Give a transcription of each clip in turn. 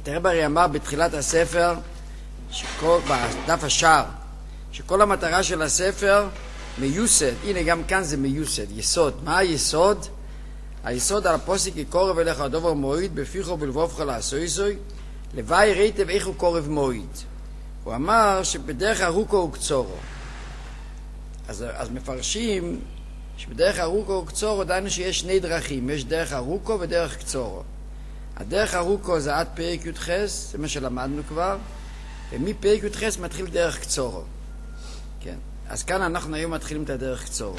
אלתר רבי הרי אמר בתחילת הספר, בדף השער, שכל המטרה של הספר מיוסד, הנה גם כאן זה מיוסד, יסוד. מה היסוד? היסוד על הפוסק יקורב אליך הדובר מועיד בפיך ובלבובך לעשויסוי לוואי ראיתם איך הוא קורב מועיד. הוא אמר שבדרך ארוכו וקצורו. אז מפרשים שבדרך ארוכו וקצורו דיינו שיש שני דרכים, יש דרך ארוכו ודרך קצורו. הדרך ארוכו זה עד פרק י"ח, זה מה שלמדנו כבר, ומפרק י"ח מתחיל דרך קצורו. כן. אז כאן אנחנו היום מתחילים את הדרך קצורו.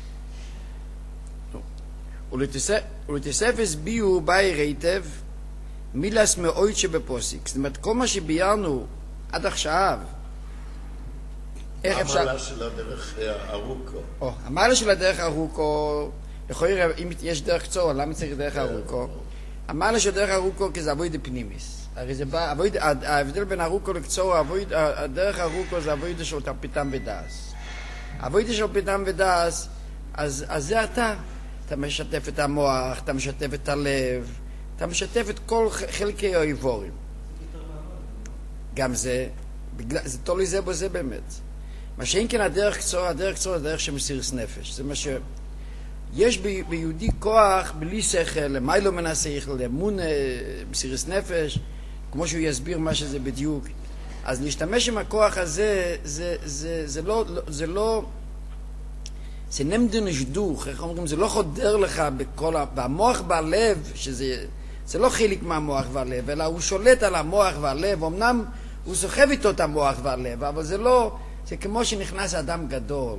ולתוספת ביאור באי רייטב מילס מאויד שבפוסיק. זאת אומרת, כל מה שביארנו עד עכשיו, איך אפשר... המעלה של הדרך ארוכו. המעלה של הדרך ארוכו, יכול להיות, אם יש דרך קצורו, למה צריך דרך ארוכו? המעלה של דרך ארוכו כי זה אבויד פנימיס. הרי זה בא, ההבדל בין ארוכו לקצורו, הדרך ארוכו זה אבויד של פתאום ודאס. אבויד של פתאום ודאס, אז זה אתה. אתה משתף את המוח, אתה משתף את הלב, אתה משתף את כל חלקי האיבורים. גם זה, זה תולי זה בו זה באמת. מה שאין כן הדרך קצור זה דרך שמסירס נפש. זה מה ש... יש ביהודי כוח בלי שכל, למיילו מן השכל, לאמון מסירס נפש, כמו שהוא יסביר מה שזה בדיוק. אז להשתמש עם הכוח הזה, זה לא... זה נמדו נשדוך, איך אומרים, זה לא חודר לך במוח והלב, זה לא חלק מהמוח והלב, אלא הוא שולט על המוח והלב, אמנם הוא סוחב איתו את המוח והלב, אבל זה לא, זה כמו שנכנס אדם גדול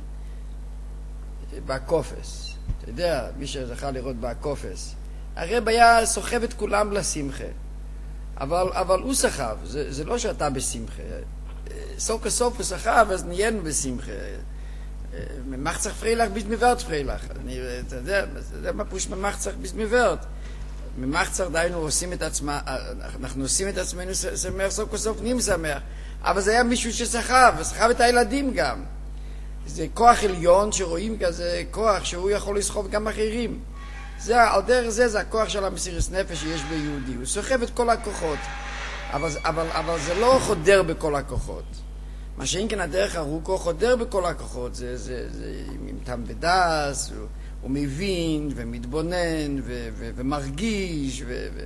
בקופס, אתה יודע, מי שזכה לראות בקופס, הרב היה סוחב את כולם לשמחה, אבל הוא סחב, זה לא שאתה בשמחה, סוף כסוף הוא סחב, אז נהיינו בשמחה, ממחצח פרילך ביס מוורט פרילך. אתה יודע מה פוש ממחצח ביס מוורט? ממחצח דיינו עושים את עצמה, אנחנו עושים את עצמנו שמח, סוף כסוף נהיים שמח. אבל זה היה מישהו שסחב, וסחב את הילדים גם. זה כוח עליון שרואים כזה כוח שהוא יכול לסחוב גם אחרים. על דרך זה הכוח של המסירות נפש שיש ביהודי. הוא סוחב את כל הכוחות. אבל זה לא חודר בכל הכוחות. מה שאין כן הדרך ארוכו חודר בכל הכוחות, זה עם תם ודס, הוא מבין ומתבונן ומרגיש,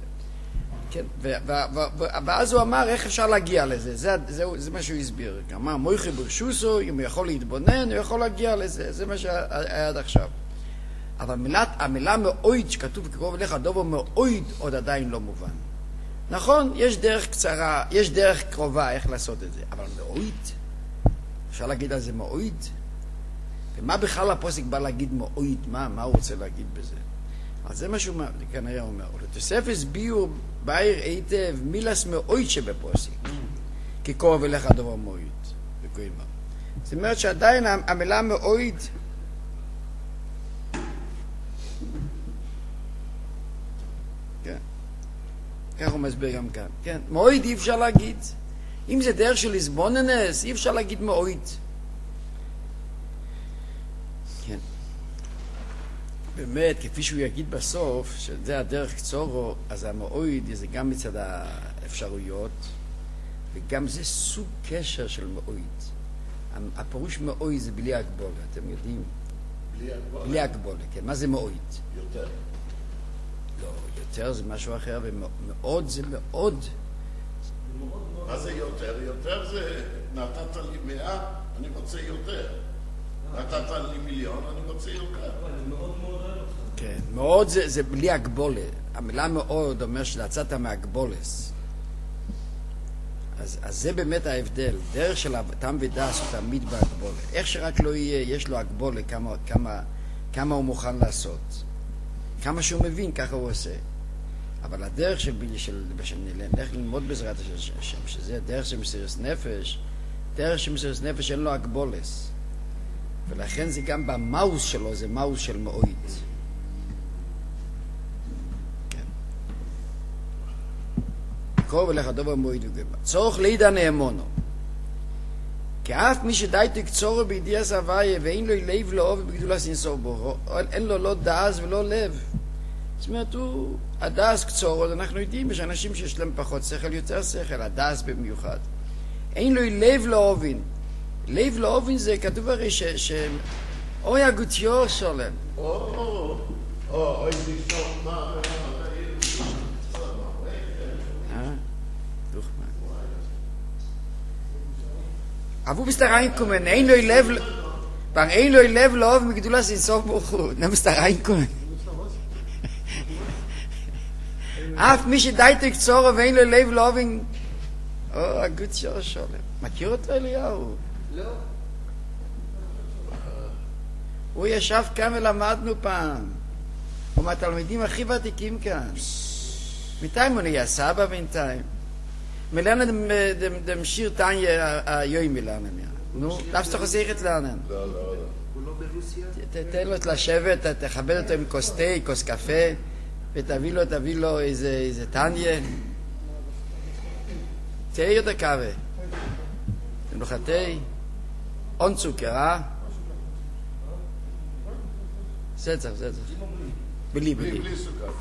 ואז הוא אמר איך אפשר להגיע לזה, זה מה שהוא הסביר, אמר מויכי ברשוסו, אם הוא יכול להתבונן, הוא יכול להגיע לזה, זה מה שהיה עד עכשיו. אבל המילה מאויד שכתוב קרוב אליך, דובר מאויד עוד עדיין לא מובן. נכון, יש דרך קצרה, יש דרך קרובה איך לעשות את זה, אבל מאויד, אפשר להגיד על זה מאויד? ומה בכלל הפוסק בא להגיד מאויד? מה הוא רוצה להגיד בזה? אז זה מה שהוא כנראה אומר. לתוספת ביאור בעיר היטב מילס מאויד שבפוסק, כי קרוב אליך דובר מאויד. זאת אומרת שעדיין המילה מאויד כך הוא מסביר גם כאן. כן, מאויד אי אפשר להגיד. אם זה דרך של לסבוננס, אי אפשר להגיד מאויד. כן. באמת, כפי שהוא יגיד בסוף, שזה הדרך קצורו, אז המאויד זה גם מצד האפשרויות, וגם זה סוג קשר של מאויד. הפירוש מאויד זה בלי הגבולה, אתם יודעים? בלי הגבולה? בלי הגבולה, כן. מה זה מאויד? יותר. לא, יותר זה משהו אחר, ומאוד זה מאוד. מה זה יותר? יותר זה נתת לי 100, אני רוצה יותר. נתת לי מיליון, אני רוצה יותר. כן, מאוד זה בלי הגבולה. המילה מאוד אומר שיצאת מהגבולס. אז זה באמת ההבדל. דרך של תם ודס הוא תמיד בהגבולה. איך שרק לא יהיה, יש לו הגבולה כמה הוא מוכן לעשות. כמה שהוא מבין, ככה הוא עושה. אבל הדרך נלך ללמוד בעזרת השם, שזה דרך של מסירות נפש, דרך של מסירות נפש אין לו הגבולס. ולכן זה גם במאוס שלו, זה מאוס של מאויד. כן. קרוב אליך דובר מאויד וגמר. צורך לידע נאמונו. כי אף מי שדייתו קצורו בידיע סבייה, ואין לו לב לאהוב בגדולה סנסור בו, אין לו לא דאז ולא לב. זאת אומרת, הוא הדס קצור, אז אנחנו יודעים, יש אנשים שיש להם פחות שכל, יותר שכל, הדס במיוחד. אין לו לב לא אובין. לב לא אובין זה כתוב הרי אוי הגוטיור שולם. אוי נשאר מה... Aber bist da reinkommen, ein Level auf mit Gdula sind so gut. Nimm bist da reinkommen. Auf mich deitig zore wenn Level auf in Oh, gut ja schon. מכיר אותו אליהו? לא. הוא ישב כאן ולמדנו פעם. הוא מהתלמידים הכי ותיקים כאן. בינתיים הוא נהיה סבא בינתיים. מלאנן dem שיר טניה היום מלאנן. נו, darfst doch sicher lernen. לא. הוא לא ברוסיה? תתן לו לשבת, תכבד אותו עם כוס תה, כוס קפה, ותביא לו איזה טניה. תהיה את הקווה. תמלוך התה, און צוקר, סצר. בלי. בלי סוכר.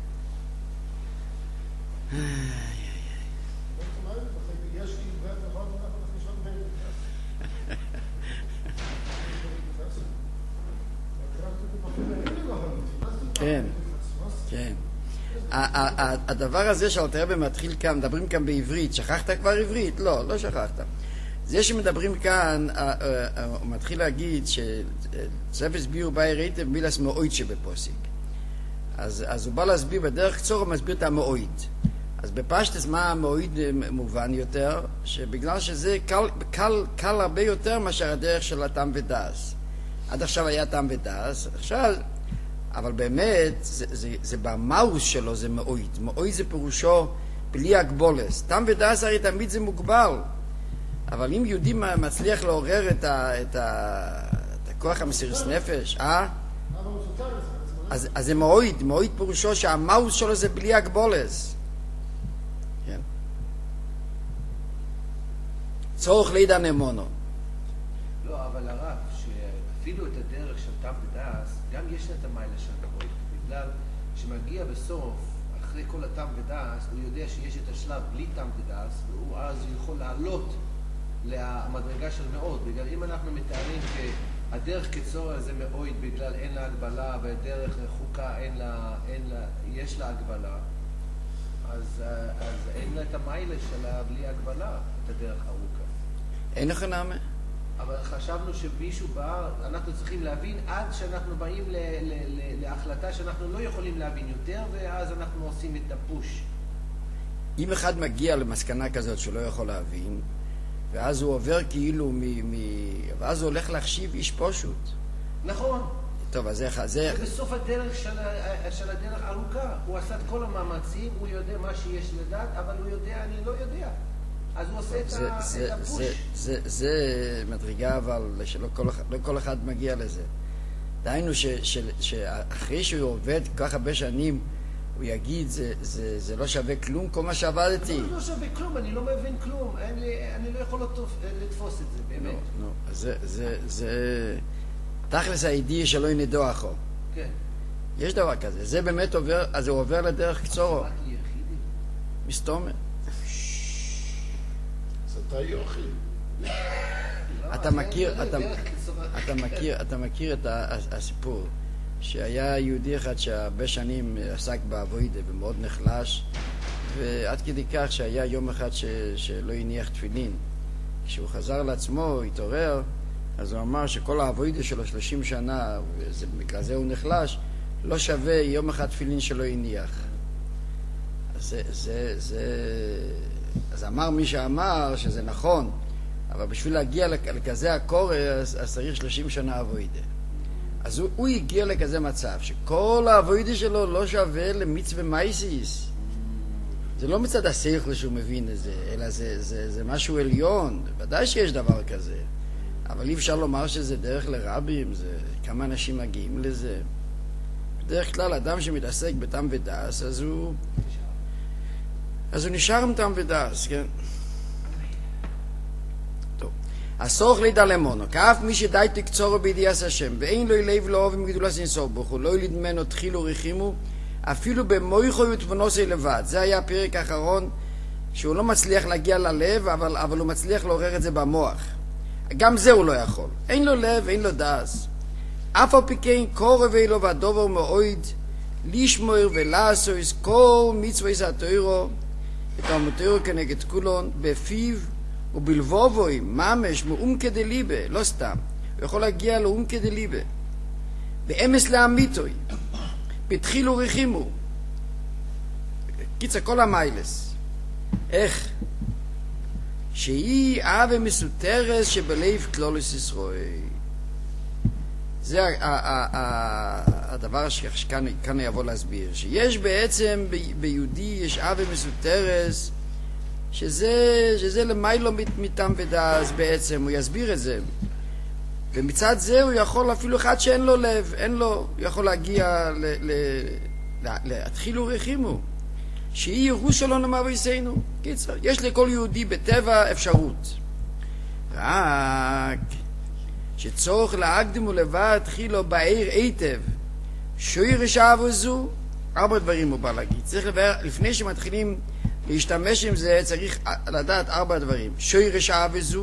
כן. הדבר הזה שאלתר רבי מתחיל כאן, מדברים כאן בעברית, שכחת כבר עברית? לא שכחת. זה שמדברים כאן, הוא מתחיל להגיד שצפס ביור באי ראיתם מילס מאוית שבפוסיק. אז הוא בא להסביר בדרך קצור, הוא מסביר את המאוית. אז בפשטס מה המאוית מובן יותר? שבגלל שזה קל הרבה יותר מאשר הדרך של הטעם ודס. עד עכשיו היה טעם ודס, עכשיו... אבל באמת, זה במאוס שלו, זה מאוית. מאוית זה פירושו בלי הגבולס. טעם ודס הרי תמיד זה מוגבל. אבל אם יהודי מצליח לעורר את הכוח המסירות נפש, אז זה מאוית. מאוית פירושו שהמאוס שלו זה בלי הגבולס. כן. צורך לידע נאמונו. לא, אבל הרב, שאפילו את הדרך של טעם ודס, גם יש לה את המיילה של המאוית. בגלל שמגיע בסוף, אחרי כל הטעם ודס, הוא יודע שיש את השלב בלי טעם ודס, והוא אז יכול לעלות למדרגה של מאוד. בגלל אם אנחנו מתארים שהדרך כצורה זה מאוית בגלל אין לה הגבלה, והדרך רחוקה יש לה הגבלה, אז אין לה את המיילה שלה בלי הגבלה, את הדרך ארוכה. אין לך נאמה? אבל חשבנו שמישהו בא, אנחנו צריכים להבין עד שאנחנו באים להחלטה שאנחנו לא יכולים להבין יותר, ואז אנחנו עושים את הפוש. אם אחד מגיע למסקנה כזאת שהוא לא יכול להבין, ואז הוא עובר כאילו ואז הוא הולך להחשיב איש פשוט. נכון. טוב, אז זה בסוף הדרך של הדרך ארוכה. הוא עשה את כל המאמצים, הוא יודע מה שיש לדעת, אבל הוא יודע, אני לא יודע. אז הוא עושה את הפוש. זה מדרגה, אבל שלא כל אחד מגיע לזה. דהיינו שאחרי שהוא עובד כל כך הרבה שנים, הוא יגיד, זה לא שווה כלום כל מה שעבדתי. זה לא שווה כלום, אני לא מבין כלום. אני לא יכול לתפוס את זה, באמת. לא, אז זה... תכלס הידיעה שלא ינדוע אחו. כן. יש דבר כזה. זה באמת עובר, אז הוא עובר לדרך קצורו. מסתומר. אתה יוכי. אתה מכיר את הסיפור שהיה יהודי אחד שהרבה שנים עסק בעבודה ומאוד נחלש, ועד כדי כך שהיה יום אחד שלא הניח תפילין. כשהוא חזר לעצמו, התעורר, אז הוא אמר שכל העבודה שלו 30 שנה, ובגלל זה הוא נחלש, לא שווה יום אחד תפילין שלא הניח. אז אמר מי שאמר שזה נכון, אבל בשביל להגיע לכזה הקורא, אז צריך 30 שנה עבודה. אז הוא הגיע לכזה מצב, שכל העבודה שלו לא שווה למצווה מייסיס. זה לא מצד השכל שהוא מבין את זה, אלא זה משהו עליון. ודאי שיש דבר כזה. אבל אי אפשר לומר שזה דרך לרבים, כמה אנשים מגיעים לזה. בדרך כלל, אדם שמתעסק בטעם ודס, אז הוא נשאר עם טעם ודס, כן? טוב. הסורך לידע למונו, כאף מי שדי תקצורו בידיעס השם, ואין לו לב לא אוהב עם גדולת אינסוף ברוך הוא, לא ילד ממנו תחילו רחימו, אפילו במויכו ותבונוסי לבד. זה היה הפרק האחרון, שהוא לא מצליח להגיע ללב, אבל הוא מצליח לעורר את זה במוח. גם זה הוא לא יכול. אין לו לב, אין לו דאס. אף על פי כן קורב אלו והדובר מאויד, לשמור ולעשויס כל מצווה התוירו, את המתוירו כנגד כולון, בפיו ובלבובוי, ממש, מאומקא דליבה, לא סתם. הוא יכול להגיע לאומקא דליבה. באמס לאמיתוי, בתחילו רחימו. קיצר, כל המיילס. איך? שהיא אהבה מסותרס שבלב כלולוס ישראל. זה הדבר שכאן יבוא להסביר. שיש בעצם ביהודי יש אהבה מסותרס, שזה למיילו מטעם ודאס בעצם, הוא יסביר את זה. ומצד זה הוא יכול, אפילו אחד שאין לו לב, אין לו, הוא יכול להגיע להתחילו רחימו. שהיא ירוש שלנו מאבויסנו. קיצר, יש לכל יהודי בטבע אפשרות. רק שצורך להקדים ולבד תחילו בעיר היטב. שורש אהבה זו, 4 דברים הוא בא להגיד. צריך לבאר, לפני שמתחילים להשתמש עם זה, צריך לדעת 4 דברים. שורש אהבה זו,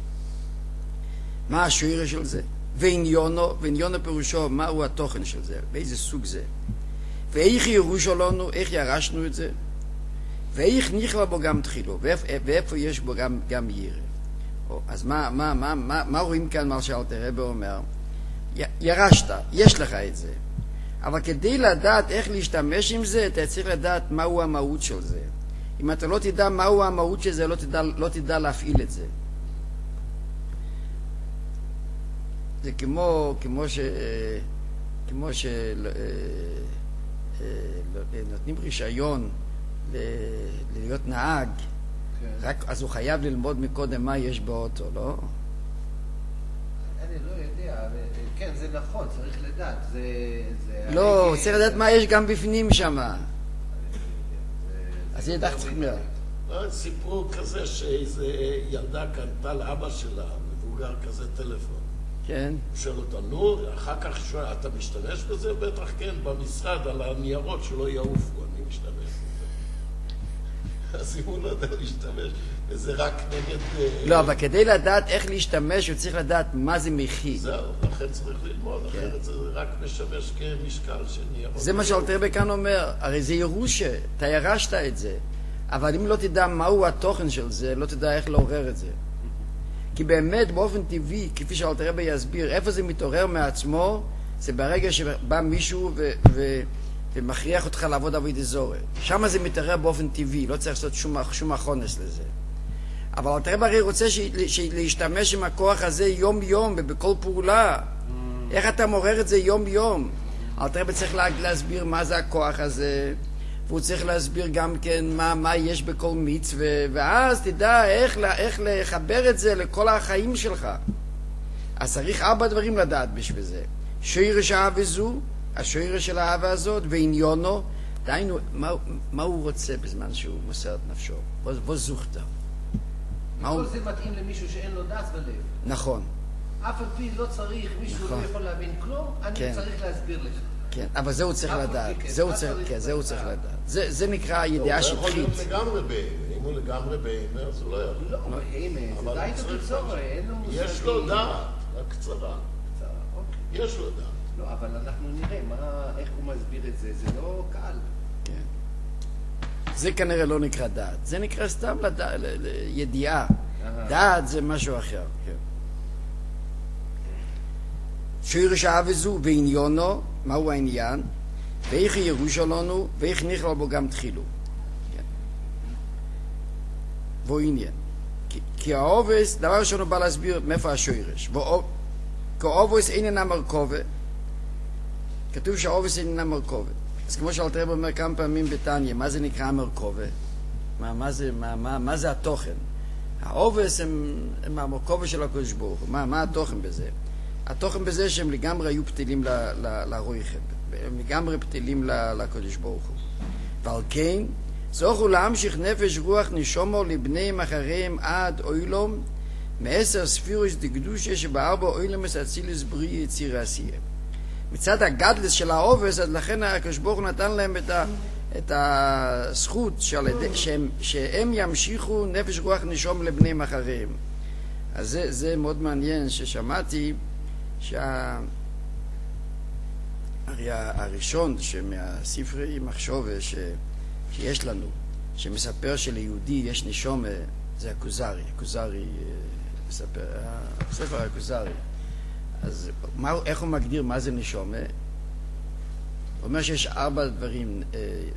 מה השורש של זה? ועניונו פירושו, מהו התוכן של זה? באיזה סוג זה? ואיך ירושו לנו, איך ירשנו את זה? ואיך נכלל בו גם תחילו? ואיפה יש בו גם ירא? אז מה רואים כאן מה שאלתר רבי אומר? ירשת, יש לך את זה. אבל כדי לדעת איך להשתמש עם זה, אתה צריך לדעת מהו המהות של זה. אם אתה לא תדע מהו המהות של זה, לא תדע להפעיל את זה. זה כמו נותנים רישיון להיות נהג, רק אז הוא חייב ללמוד מקודם מה יש באוטו, לא? אני לא יודע, כן, זה נכון, צריך לדעת. לא, הוא צריך לדעת מה יש גם בפנים שם. אז ידע צריך מאוד. סיפור כזה שאיזו ילדה קנתה לאבא שלה, מבוגר כזה טלפון. כן. הוא שואל אותה, נו, אחר כך שואל, אתה משתמש בזה? בטח כן, במשרד, על הניירות שלא יעופו, אני משתמש בזה. אז אם הוא לא יודע להשתמש, וזה רק נגד... לא, אבל כדי לדעת איך להשתמש, הוא צריך לדעת מה זה מכיל. זהו, לכן צריך ללמוד, אחרת זה רק משמש כמשקל של ניירות. זה מה שאלתר רבי כאן אומר, הרי זה ירושה, אתה ירשת את זה, אבל אם לא תדע מהו התוכן של זה, לא תדע איך לעורר את זה. כי באמת באופן טבעי, כפי שאלתר רבי יסביר, איפה זה מתעורר מעצמו, זה ברגע שבא מישהו ומכריח אותך לעבוד עבודת זרה. שם זה מתעורר באופן טבעי, לא צריך לעשות שום הכונס לזה. אבל אלתר רבי רוצה להשתמש עם הכוח הזה יום יום ובכל פעולה. איך אתה מעורר את זה יום יום? אלתר רבי צריך להסביר מה זה הכוח הזה, והוא צריך להסביר גם כן מה יש בכל מצווה, ואז תדע איך לחבר את זה לכל החיים שלך. אז צריך 4 דברים לדעת בשביל זה. שורש האהבה זו, השורש של האהבה הזאת, ועניונו, דהיינו, מה הוא רוצה בזמן שהוא מוסר את נפשו? בוא זוכת. כל זה מתאים למישהו שאין לו דעת ולב. נכון. אף על פי לא צריך, מישהו לא יכול להבין כלום, אני צריך להסביר לך. כן, אבל זה הוא צריך לדעת. זה הוא צריך לדעת. זה נקרא ידיעה שטחית. הוא יכול להיות לגמרי בהימה. אם הוא לגמרי בהימה, אז הוא לא יכול. לא, בהימה, זה די תקצור, אין לו מושגים. יש לו דעת, רק קצרה. יש לו דעת. לא, אבל אנחנו נראה איך הוא מסביר את זה. זה לא קל. כן. זה כנראה לא נקרא דעת. זה נקרא סתם ידיעה. דעת זה משהו אחר. שורש האהבה זו ועניונו, מהו העניין, ואיך ירושו לנו, ואיך נכלל בו גם תחילו. והוא עניין. כי האובס, דבר ראשון הוא בא להסביר מאיפה השורש. כי האובס איננה מרכובה, כתוב שהאובס איננה מרכובה. אז כמו שאלתר רבי אומר כמה פעמים בתניא, מה זה נקרא מרכובה? מה זה התוכן? האובס הם המרכובה של הקדוש ברוך הוא. מה התוכן בזה? התוכן בזה שהם לגמרי היו פתילים לרויכם, הם לגמרי פתילים לקדוש ברוך הוא. ועל כן, זוכו להמשיך נפש רוח נשומו לבניהם אחריהם עד אוילום, 10 ספירוס דקדושה שב4 אוילומס אצילוס בריא יציר עשייה. מצד הגדלס של העובס, אז לכן הקדוש ברוך הוא נתן להם את הזכות שהם ימשיכו נפש רוח נשום לבניהם אחריהם. אז זה מאוד מעניין ששמעתי הרי הראשון שמהספרי מחשוב שיש לנו, שמספר שליהודי יש נשום, זה הכוזרי. הכוזרי מספר, הספר הכוזרי. אז איך הוא מגדיר מה זה נשום? הוא אומר שיש 4 דברים,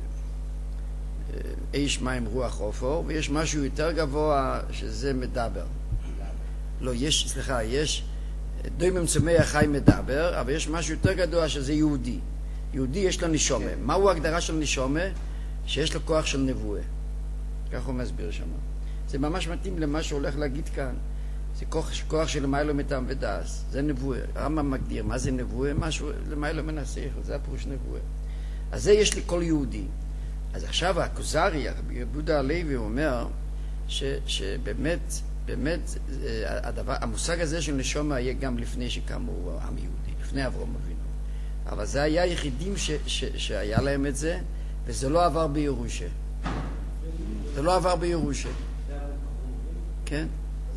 איש, מים, רוח, אופור, ויש משהו יותר גבוה שזה מדבר. לא, יש דוימם צומח חי מדבר, אבל יש משהו יותר גדול שזה יהודי. יהודי יש לו נשומה. מהו ההגדרה של נשומה? שיש לו כוח של נבואה. כך הוא מסביר שם. זה ממש מתאים למה שהולך להגיד כאן. זה כוח של למיילו מטעם ודעס. זה נבואה. הרמב"ם מגדיר מה זה נבואה? משהו למיילו מן השכל. זה הפירוש נבואה. אז זה יש לכל יהודי. אז עכשיו הכוזרי, יהודה הלוי, אומר שבאמת המושג הזה של נשומה יהיה גם לפני שקמו העם יהודי, לפני אברהם אבינו. אבל זה היה היחידים שהיה להם את זה, וזה לא עבר בירושה. זה לא עבר בירושה. כן?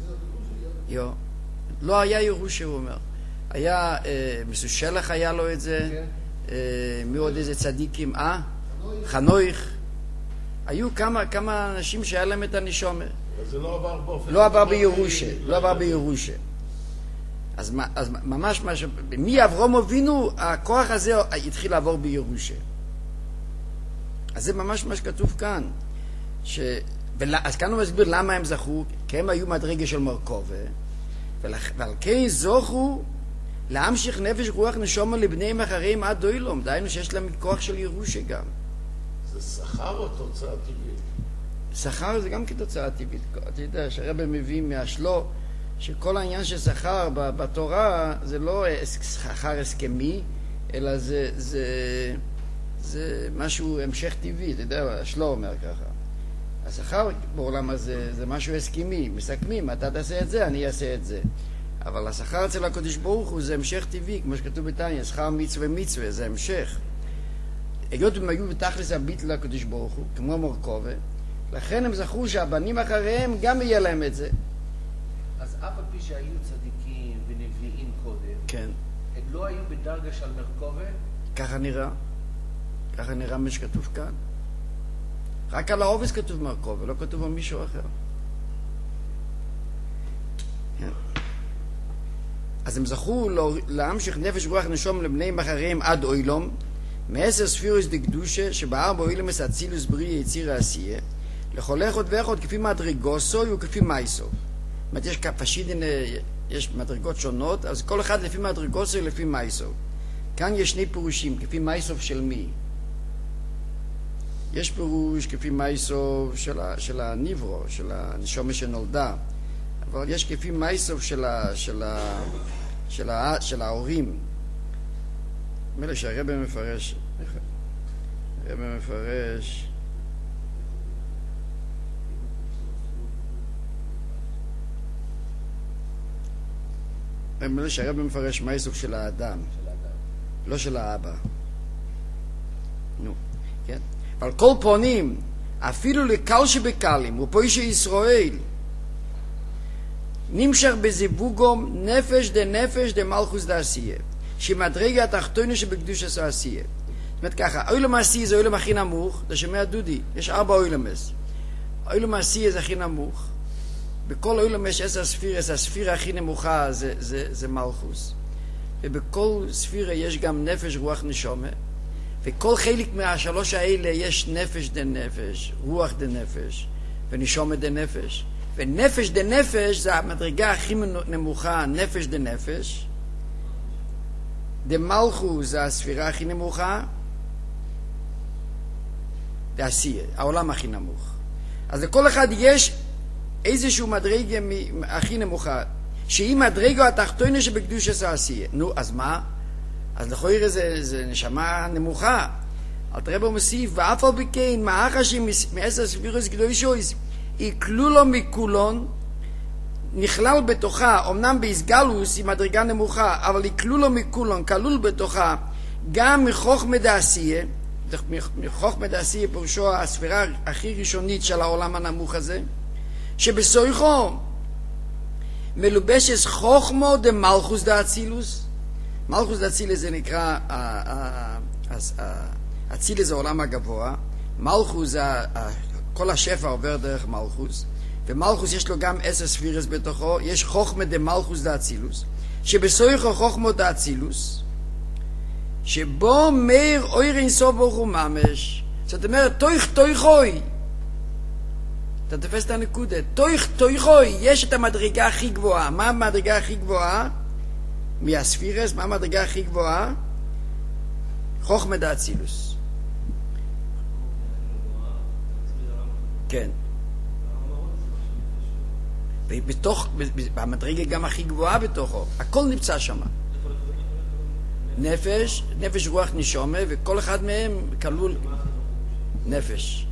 לא היה ירושה, הוא אומר. היה, מסושלח היה לו את זה, מי עוד איזה צדיקים, חנויך. היו כמה אנשים שהיה להם את הנשומה. זה לא עבר באופן... לא עבר בירושה, לא עבר בירושה. אז ממש, מי אברהם אבינו, הכוח הזה התחיל לעבור בירושה. אז זה ממש מה שכתוב כאן. אז כאן הוא מסביר למה הם זכו, כי הם היו מדרגה של מרכובה, ועל כן זוכו להמשיך נפש רוח נשומה לבניהם אחריהם עד דוילום, דהיינו שיש להם כוח של ירושה גם. זה שכר או תוצאה טבעית? שכר זה גם כתוצאה טבעית. אתה יודע שהרבא מביא מהשלו שכל העניין של שכר בתורה זה לא שכר הסכמי, אלא זה משהו המשך טבעי. אתה יודע, השלו אומר ככה. השכר בעולם הזה זה משהו הסכמי. מסכמים, אתה תעשה את זה, אני אעשה את זה. אבל השכר אצל הקדוש ברוך הוא זה המשך טבעי, כמו שכתוב בתניא, שכר מצווה מצווה, זה המשך. היות הם היו בתכלס הביטל לקדוש ברוך הוא, כמו מרכובה, לכן הם זכו שהבנים אחריהם גם יהיה להם את זה. אז אף על פי שהיו צדיקים ונביאים קודם, כן. הם לא היו בדרגה של מרכובה? ככה נראה. ככה נראה מה שכתוב כאן. רק על העובס כתוב מרכובה, לא כתוב על מישהו אחר. כן. אז הם זכו להמשיך נפש רוח נשום לבניהם אחריהם עד אוילום, מעשר ספירוס דקדושה שבארבע אוילמס אצילוס בריא יציר העשייה, לכל אחד ואחד כפי מדרגוסו וכפי מייסו. זאת אומרת, יש מדרגות שונות, אז כל אחד לפי מדרגוסו ולפי מייסו. כאן יש 2 פירושים, כפי מייסו של מי? יש פירוש כפי מייסו של הניברו, של הנשומה שנולדה, אבל יש כפי מייסו של ההורים. מילא שהרבא מפרש, מילא שהרבא מפרש מייסו של האדם, לא של האבא. נו, כן? על כל פונים, אפילו לקל שבקלים, ופוישי ישראל, נמשך בזיווגום נפש דנפש דמלכוס דעשייה, שמדרגה התחתונה שבקדושת העשייה. זאת אומרת ככה, העולם העשייה זה העולם הכי נמוך, אתה שומע דודי, יש 4 עולמות. העולם העשייה זה הכי נמוך. בכל העולם יש 10 ספירס, הספירה הכי נמוכה זה מלכוס. ובכל ספירה יש גם נפש, רוח, נשומה. וכל חלק מהשלוש האלה יש נפש דנפש, רוח דנפש, ונשומה דנפש. ונפש דנפש זה המדרגה הכי נמוכה, נפש דנפש. דמלכוס זה הספירה הכי נמוכה. דעשייה, העולם הכי נמוך. אז לכל אחד יש איזשהו מדרגה הכי נמוכה, שהיא מדרגה התחתונה שבקדושת העשייה. נו, אז מה? אז לכאורה זה נשמה נמוכה. אל תראה בו מוסיף, ואף על פי כן, מאחשים מ10 ספירוס קדושות, יקלו לו מכולון, נכלל בתוכה, אמנם באסגלוס היא מדרגה נמוכה, אבל יקלו לו מכולון, כלול בתוכה, גם מחוכמה דעשייה, מחוכמה דעשייה פירושו הספירה הכי ראשונית של העולם הנמוך הזה, שבסויכו מלובשת חוכמו דמלכוס דאצילוס. מלכוס דאצילוס זה נקרא, אצילוס זה העולם הגבוה, מלכוס, כל השפע עובר דרך מלכוס, ומלכוס יש לו גם 10 ספירס בתוכו, יש חוכמה דמלכוס דאצילוס, שבסויכו חוכמו דאצילוס, שבו מאיר אויר אינסוף ברוך הוא ממש. זאת אומרת, תויכוי, אתה תופס את הנקודה, תויכוי, יש את המדרגה הכי גבוהה. מה המדרגה הכי גבוהה? מהספירס, מה המדרגה הכי גבוהה? חוכמה דאצילוס. כן. ובתוך, המדרגה גם הכי גבוהה בתוכו, הכל נמצא שם. נפש, נפש רוח נשומה, וכל אחד מהם כלול נפש.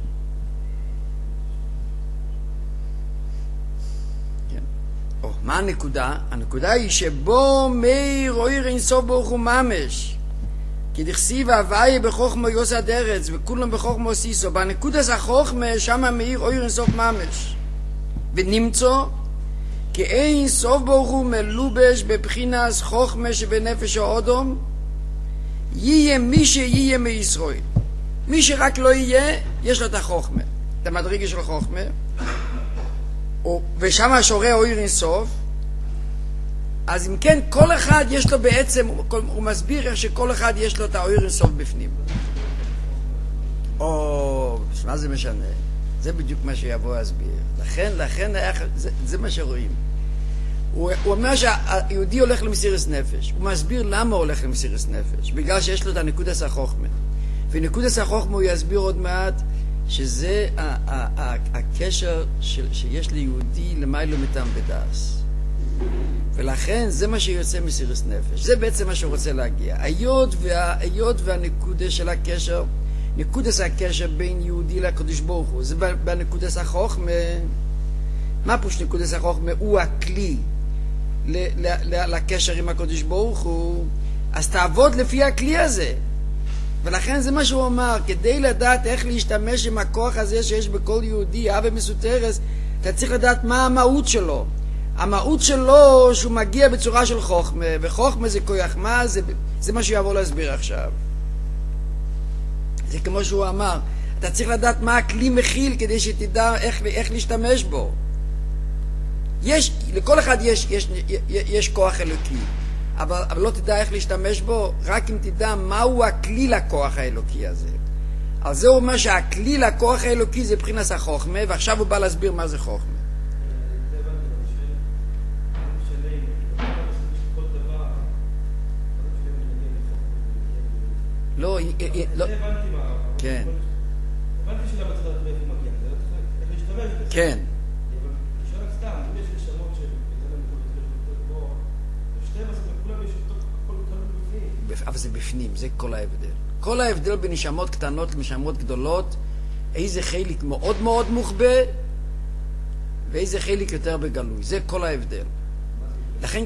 כן. מה הנקודה? הנקודה היא שבו מאיר אויר אינסוף ברוך הוא ממש, כי דכסיב הוואי בחוכמה יוסד ארץ וכולם בחוכמה סיסו. בנקודת החוכמה שם מאיר אויר אינסוף ממש, ונמצא כי אין סוף ברוך הוא מלובש בבחינס חוכמה שבנפש האודום, יהיה מי שיהיה מישראל. מי שרק לא יהיה, יש לו את החוכמה, את המדרגה של החוכמה, ושם השורה אויר אינסוף. אז אם כן, כל אחד יש לו בעצם, הוא מסביר איך שכל אחד יש לו את האויר אינסוף בפנים. מה זה משנה? זה בדיוק מה שיבוא להסביר. לכן זה מה שרואים. הוא אומר שהיהודי הולך למסירת נפש. הוא מסביר למה הוא הולך למסירת נפש. בגלל שיש לו את הנקודת החוכמה. ונקודת החוכמה הוא יסביר עוד מעט שזה הקשר שיש ליהודי למיילו מטעם בדאס. ולכן זה מה שיוצא מסירת נפש. זה בעצם מה שהוא רוצה להגיע. היות והנקודה של הקשר, נקודת הקשר בין יהודי לקדוש ברוך הוא, זה בנקודת החוכמה. מה פוש נקודת החוכמה? הוא הכלי לקשר עם הקדוש ברוך הוא, אז תעבוד לפי הכלי הזה. ולכן זה מה שהוא אמר, כדי לדעת איך להשתמש עם הכוח הזה שיש בכל יהודי, אבא מסותרס, אתה צריך לדעת מה המהות שלו. המהות שלו שהוא מגיע בצורה של חוכמה, וחוכמה זה כוח, מה זה מה שיבוא להסביר עכשיו. זה כמו שהוא אמר, אתה צריך לדעת מה הכלי מכיל כדי שתדע איך להשתמש בו. לכל אחד יש כוח אלוקי, אבל לא תדע איך להשתמש בו, רק אם תדע מהו הכלי לכוח האלוקי הזה. אז זה אומר שהכלי לכוח האלוקי זה בחינת החוכמה, ועכשיו הוא בא להסביר מה זה חוכמה. לא, כן. הבנתי שלמה צריך לדעת מאיפה מגיע, איך להשתמש בזה. כן. אבל נשאר רק סתם, אם יש נשמות שתיהם, אז לכולם יש כל בפנים. אבל זה בפנים, זה כל ההבדל. כל ההבדל בין נשמות קטנות לנשמות גדולות, איזה חלק מאוד מאוד מוחבא, ואיזה חלק יותר בגלוי. זה כל ההבדל. לכן,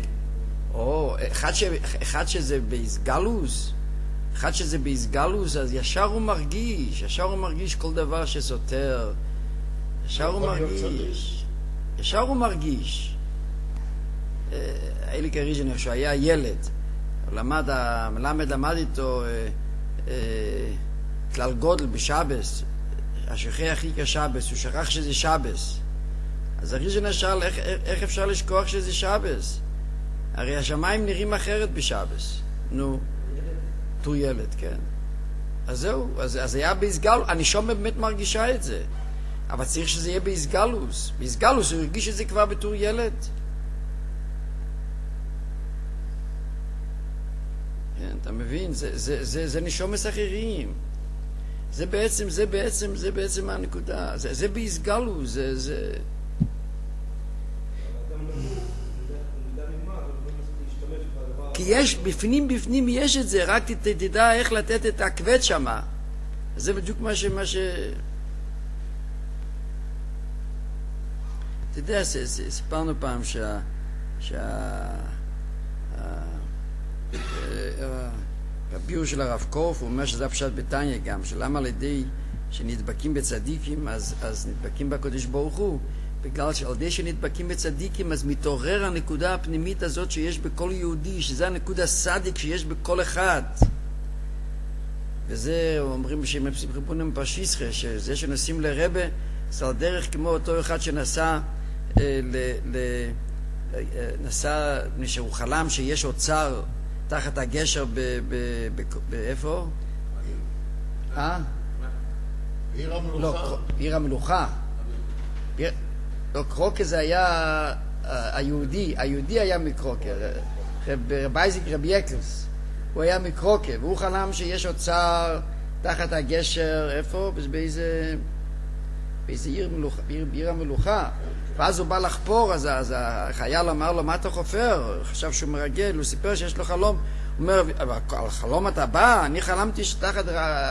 אחד שזה בהסגלוס, אחד שזה בהסגלוס, אז ישר הוא מרגיש כל דבר שסותר. ישר הוא מרגיש. אליק הריז'נר, שהוא היה ילד, מלמד למד איתו כלל גודל בשבס, השכח הכי כשבס, הוא שכח שזה שבס. אז הריז'נר שאל, איך אפשר לשכוח שזה שבס? הרי השמיים נראים אחרת בשבס. נו, תור ילד, כן. אז זהו, אז היה בהסגלוס, הנשמה באמת מרגישה את זה. אבל צריך שזה יהיה בהסגלוס. בהסגלוס הוא הרגיש את זה כבר בתור ילד. כן, אתה מבין? זה נשומס אחרים. זה בעצם הנקודה. זה בהסגלוס, זה... כי יש, בפנים יש את זה, רק תדע איך לתת את הכבד שמה. זה בדיוק מה ש... אתה יודע, סיפרנו פעם בביור של הרב קורף הוא אומר שזה הפשט בתניא גם, שלמה על ידי שנדבקים בצדיקים אז נדבקים בקדוש ברוך הוא, בגלל שעל ידי שנדבקים בצדיקים אז מתעורר הנקודה הפנימית הזאת שיש בכל יהודי, שזה הנקודה סדיק שיש בכל אחד. וזה אומרים שהם סיפורים פשיסחה, שזה שנסים לרבה זה על דרך כמו אותו אחד שנסע שהוא חלם שיש אוצר תחת הגשר באיפה? עיר המלוכה. עיר המלוכה. לא, קרוקה זה היה היהודי היה מקרוקה. רב אייזיק רבי יקלס, הוא היה מקרוקה, והוא חלם שיש אוצר תחת הגשר, איפה? באיזה עיר המלוכה. ואז הוא בא לחפור, אז החייל אמר לו, מה אתה חופר? חשב שהוא מרגל, הוא סיפר שיש לו חלום. הוא אומר, על חלום אתה בא? אני חלמתי שתחת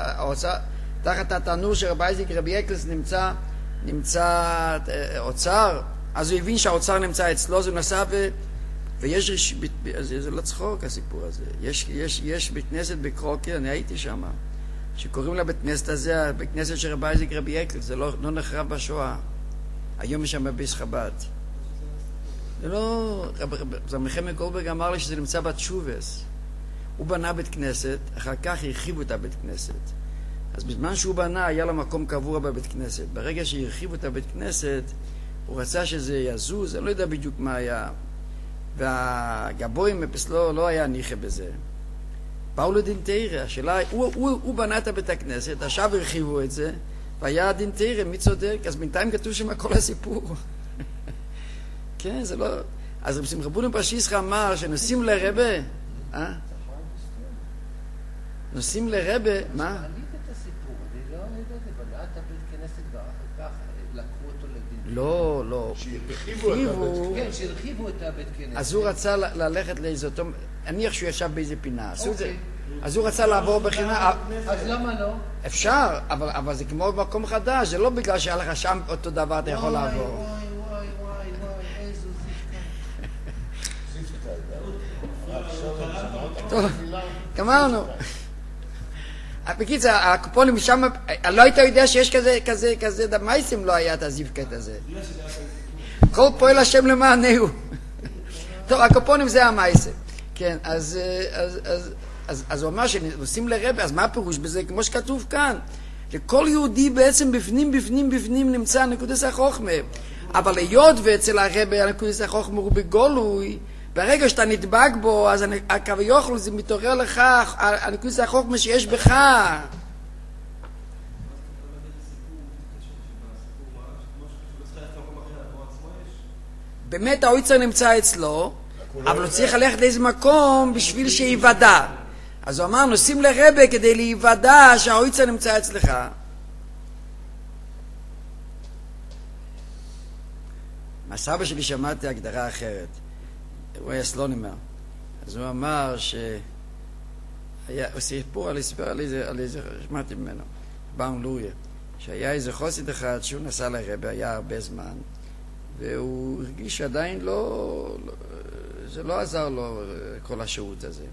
התנור של רבי אייזיק רבי יקלס נמצא אוצר. אז הוא הבין שהאוצר נמצא אצלו, אז הוא נסע ויש, זה לא צחוק הסיפור הזה. יש בית כנסת בקרוקר, אני הייתי שם, שקוראים לה בית כנסת הזה, בית כנסת של רבי אייזיק רבי יקלס, זה לא נחרב בשואה. היום יש שם ביס חב"ד. זה לא... מנחם גולדברג אמר לי שזה נמצא בתשובס. הוא בנה בית כנסת, אחר כך הרחיבו את הבית כנסת. אז בזמן שהוא בנה היה לו מקום קבוע בבית כנסת. ברגע שהרחיבו את הבית כנסת, הוא רצה שזה יזוז, אני לא יודע בדיוק מה היה. והגבוים לא היה ניחה בזה. באו לדין תירא, השאלה, הוא בנה את הבית הכנסת, עכשיו הרחיבו את זה, והיה דין תירא, מי צודק? אז בינתיים כתוב שם כל הסיפור. כן, זה לא... אז רב שמחה בונם פשיסחה אמר שנוסעים לרבה, נוסעים לרבה, מה? אני את הסיפור, אני לא יודע, בנה את הבית כנסת ואחר כך לקחו אותו לדין. לא. שהרחיבו את הבית כנסת. כן, שהרחיבו את הבית כנסת. אז הוא רצה ללכת לאיזו... נניח שהוא ישב באיזה פינה. אז הוא רצה לעבור בחינה... אז למה לא? אפשר, אבל זה כמו במקום חדש, זה לא בגלל שהיה לך שם אותו דבר אתה יכול לעבור. וואי, איזו זיפקה. טוב, גמרנו. בקיצור, הקופונים משם, לא היית יודע שיש כזה דמייסים לא היה את הזיפקת הזה. כל פועל השם למענהו. טוב, הקופונים זה המייסים. כן, אז הוא אמר שנוסעים לרבה, אז מה הפירוש בזה? כמו שכתוב כאן, לכל יהודי בעצם בפנים נמצא נקודס החוכמה. אבל היות ואצל הרבה הנקודס החוכמה הוא בגולוי, ברגע שאתה נדבק בו, אז הקו יוכל זה מתעורר לך, הנקודס החוכמה שיש בך. באמת האויצר נמצא אצלו, אבל הוא צריך ללכת לאיזה מקום בשביל שיוודע. אז הוא אמר, נוסעים לרבה כדי להיוודע שהאויצר נמצא אצלך. מהסבא שלי שמעתי הגדרה אחרת. הוא היה סלונימר. אז הוא אמר הוא סיפור על איזה, שמעתי ממנו, באום לוריה, שהיה איזה חוסית אחד שהוא נסע לרבה, היה הרבה זמן, והוא הרגיש שעדיין זה לא עזר לו כל השהות הזה.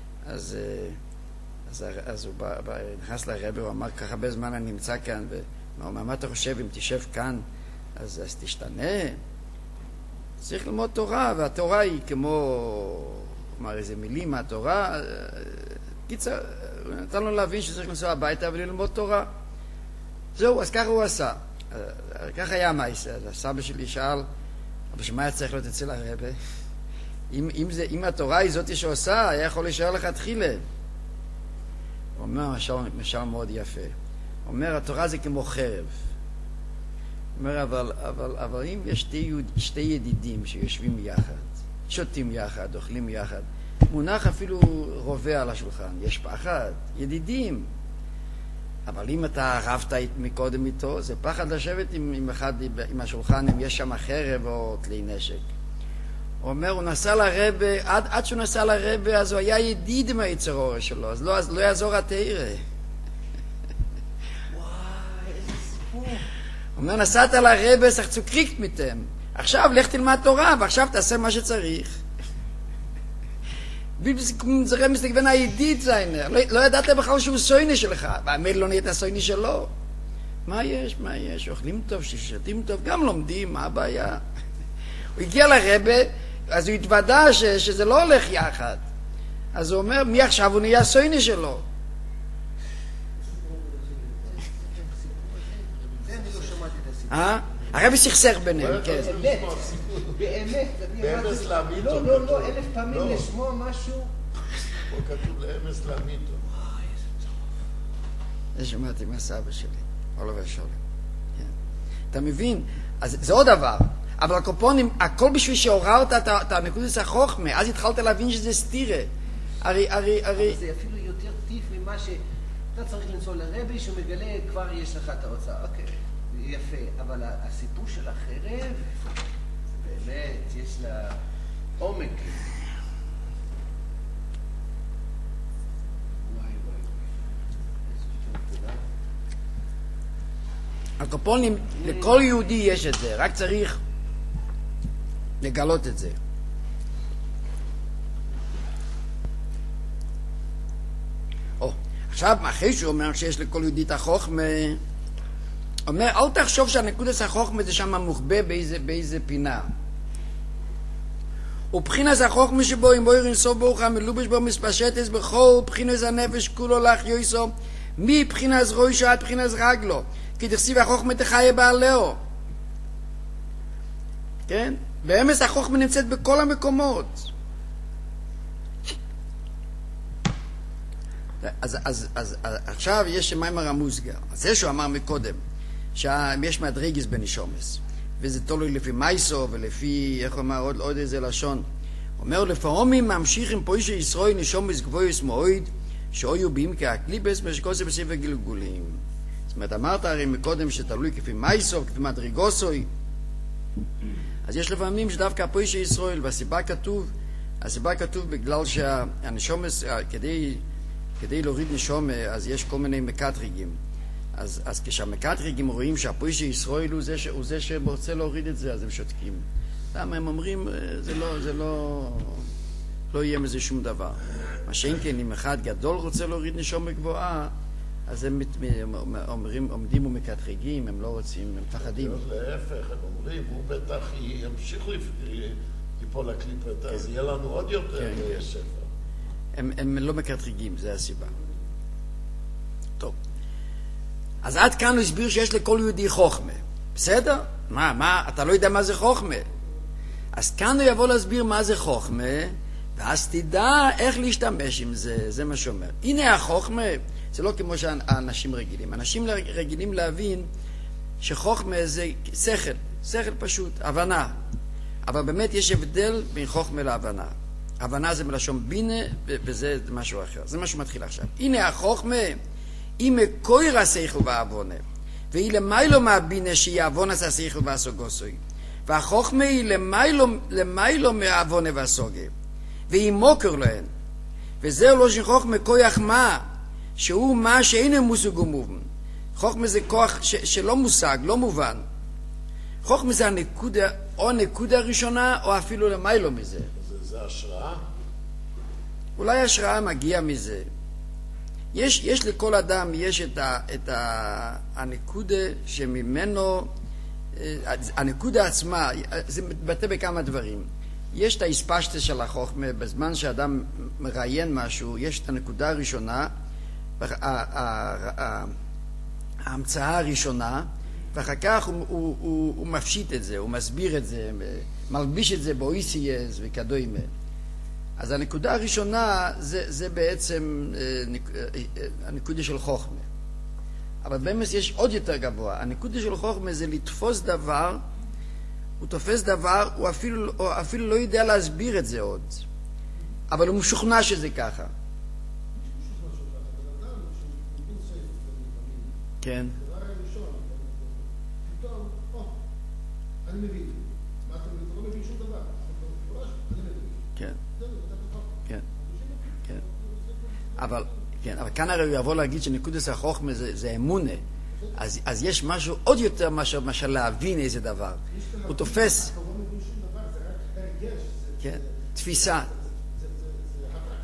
אז הוא נכנס לרבה, הוא אמר, כך הרבה זמן אני נמצא כאן, והוא אמר, מה אתה חושב אם תשב כאן, אז תשתנה? צריך ללמוד תורה, והתורה היא כלומר איזה מילים מהתורה. קיצר, הוא נתן לו להבין שצריך לנסוע הביתה וללמוד תורה. זהו, אז ככה הוא עשה. ככה היה המעשה. אז הסבא שלי שאל, אבל שמה היה צריך להיות אצל הרבה? אם התורה היא זאת שעושה, היה יכול להישאר לך תחילה. הוא אומר משל מאוד יפה. הוא אומר, התורה זה כמו חרב. הוא אומר, אבל אם יש שתי ידידים שיושבים יחד, שותים יחד, אוכלים יחד, מונח אפילו רובה על השולחן, יש פחד, ידידים. אבל אם אתה רבת מקודם איתו, זה פחד לשבת עם השולחן, אם יש שם חרב או כלי נשק. הוא אומר, הוא נסע לרבה, עד שהוא נסע לרבה, אז הוא היה ידיד עם היצר אור שלו, אז לא יעזור התאירה. וואי, איזה סיפור. הוא אומר, נסעת לרבה, סך צוקריקט מיתם. עכשיו לך תלמד תורה, ועכשיו תעשה מה שצריך. זה רמז לגוון הידיד זיינר. לא ידעת בכלל שהוא סויני שלך, והאמת לא נהיית הסויני שלו. מה יש? אוכלים טוב, ששתים טוב, גם לומדים, מה הבעיה? הוא הגיע לרבה, אז הוא התוודע שזה לא הולך יחד. אז הוא אומר, מי עכשיו הוא נהיה הסויני שלו? זה אני לא שמעתי את הסיפור. הרבי סכסך ביניהם, כן. באמת, באמס לאמיתו. לא, 1000 פעמים לשמוע משהו. פה כתוב לאמס לאמיתו. זה שמעתי מהסבא שלי, אולובר שולם. אתה מבין? אז זה עוד דבר. אבל הקופונים, הכל בשביל שעוררת את הנקודת החוכמה, אז התחלת להבין שזה סתירה. הרי... זה אפילו יותר טיף ממה שאתה צריך לנסוע לרבי, שהוא מגלה, כבר יש לך את ההוצאה. אוקיי, יפה. אבל הסיפור של החרב, באמת, יש לה עומק. הקופונים, לכל יהודי יש את זה, רק צריך לגלות את זה. עכשיו, אחרי שהוא אומר שיש לכל יהודי את החוכמה, אומר, אל תחשוב שהנקודת החוכמה זה שם מוחבא באיזה פינה. ובחינס החוכמה שבו, אם בו ירינסו ברוך המלובש בו מספשטס בכל, בחינס הנפש כולו לך יויסו, מבחינס ראשו עד בחינס רגלו, כי תכסיב החוכמה תחיה בעלהו. כן? באמס החוכמה נמצאת בכל המקומות. אז עכשיו יש מיימר המוסגר. אז זה שהוא אמר מקודם, שיש מדרגס בנשומס, וזה תלוי לפי מייסו ולפי, איך הוא אמר, עוד איזה לשון. הוא אומר, לפעמים ממשיכים פה איש ישראל נשומס גבויס מועד, שאויו בים כהקליפס משקוסי בספר גלגולים. זאת אומרת, אמרת הרי מקודם שתלוי כפי מייסו, כפי מדרגוסוי. אז יש לפעמים שדווקא פה איש ישראל, והסיבה כתוב בגלל שהנשומס, כדי להוריד נשומה, אז יש כל מיני מקטריגים. אז כשהמקטריגים רואים שהפויש ישראל הוא זה שרוצה להוריד את זה, אז הם שותקים. למה הם אומרים, זה לא יהיה מזה שום דבר. מה שאין כן, אם אחד גדול רוצה להוריד נשומה גבוהה, אז הם עומדים ומקטריגים, הם לא רוצים, הם מפחדים. להפך, הם אומרים, הוא בטח ימשיך ליפול לקליפת, אז יהיה לנו עוד יותר שפע. הם לא מקטריגים, זה הסיבה. טוב. אז עד כאן הוא הסביר שיש לכל יהודי חוכמה. בסדר? מה? אתה לא יודע מה זה חוכמה. אז כאן הוא יבוא להסביר מה זה חוכמה, ואז תדע איך להשתמש עם זה. זה מה שאומר. הנה החוכמה, זה לא כמו שהאנשים רגילים. אנשים רגילים להבין שחוכמה זה שכל פשוט, הבנה. אבל באמת יש הבדל בין חוכמה להבנה. הבנה זה מלשון בינה, וזה משהו אחר. זה מה שמתחיל עכשיו. הנה החוכמה, היא מקויר השכל והעוונה, והיא למיילו מהבינה שהיא העוונה השכל והסוגוסוי. והחוכמה היא למיילו מהעוונה והסוגה, והיא מוקר להן. וזהו לא שחוכמה כוח מה, שהוא מה שאינו מושג ומובן. חוכמה זה כוח שלא מושג, לא מובן. חוכמה זה הנקודה, או נקודה הראשונה, או אפילו למיילו מזה. זה השראה? אולי השראה מגיעה מזה. יש לכל אדם, יש את הנקודה שממנו, הנקודה עצמה, זה מתבטא בכמה דברים. יש את ההספשטה של החוכמה, בזמן שאדם מראיין משהו, יש את הנקודה הראשונה, ההמצאה הראשונה, ואחר כך הוא מפשיט את זה, הוא מסביר את זה, מלביש את זה באויסייז וכדומה. אז הנקודה הראשונה זה בעצם הנקודה של חוכמה. אבל באמת יש עוד יותר גבוה. הנקודה של חוכמה זה לתפוס דבר, הוא תופס דבר, הוא אפילו לא יודע להסביר את זה עוד. אבל הוא משוכנע שזה ככה. כן. אני מבין. מה אתה מבין? אתה לא מבין שום דבר. אני מבין. כן. כן. אבל כאן הרי הוא יבוא להגיד שנקודת החוכמה זה אמונה. אז יש משהו עוד יותר מאשר להבין איזה דבר. הוא תופס. אתה לא מבין שום דבר, זה רק הרגש. כן. תפיסה. זה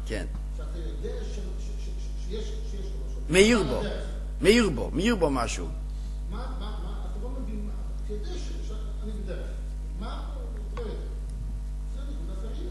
כן. שאתה יודע שיש לו משהו. מאיר בו משהו. אתה לא מבין, אתה יודע שאני בדרך. מה אתה רואה? זה נקודת הראייה.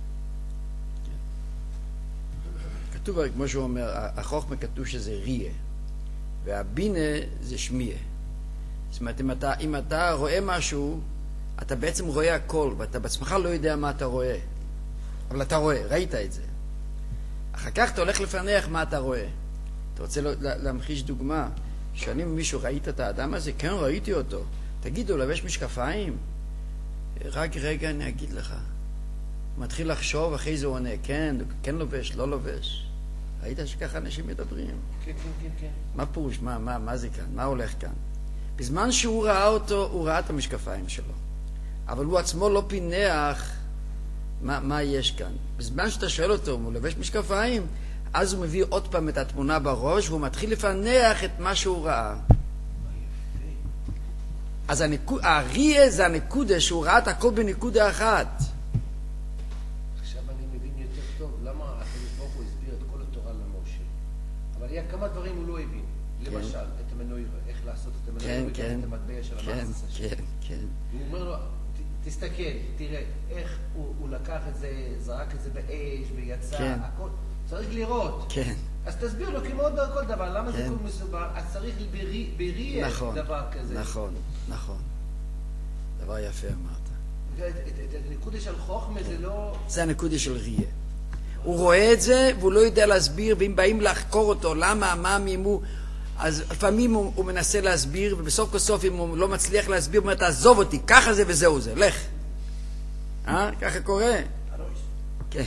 כתוב, כמו שהוא אומר, החוכמה כתוב שזה ריה, והבינה זה שמיה. זאת אומרת, אם אתה רואה משהו, אתה בעצם רואה הכל, ואתה בעצמך לא יודע מה אתה רואה. אבל אתה רואה, ראית את זה. אחר כך אתה הולך לפענח מה אתה רואה. אתה רוצה להמחיש דוגמה, שאני ממישהו ראית את האדם הזה? כן, ראיתי אותו. תגידו, לבש משקפיים? רק רגע אני אגיד לך. מתחיל לחשוב, אחרי זה הוא עונה, כן לובש, לא לובש. ראית שככה אנשים מדברים? כן. מה פירוש? מה זה כאן? מה הולך כאן? בזמן שהוא ראה אותו, הוא ראה את המשקפיים שלו. אבל הוא עצמו לא פינח מה יש כאן. בזמן שאתה שואל אותו, הוא לובש משקפיים, אז הוא מביא עוד פעם את התמונה בראש, והוא מתחיל לפענח את מה שהוא ראה. אז הריה זה הנקודה שהוא ראה את הכל בנקודה אחת. עכשיו אני מבין יותר טוב למה הקדוש ברוך הוא הסביר את כל התורה למשה. אבל היה כמה דברים הוא לא הבין. למשל, את המנוירה, איך לעשות את המנוירה, את המטבע של המחסה שלו. כן. הוא אומר לו, תסתכל, תראה, איך הוא לקח את זה, זרק את זה באש, ויצא, הכל. צריך לראות. כן. אז תסביר לו, כמו כל דבר, למה זה כל מסובר? אז צריך בראייה דבר כזה. נכון. דבר יפה אמרת. את הנקודה של חוכמה זה לא... זה הנקודה של ראייה. הוא רואה את זה, והוא לא יודע להסביר, ואם באים לחקור אותו, למה, מה, מי הוא... אז לפעמים הוא מנסה להסביר, ובסוף כסוף אם הוא לא מצליח להסביר, הוא אומר, תעזוב אותי, ככה זה וזהו זה, לך. ככה קורה? כן.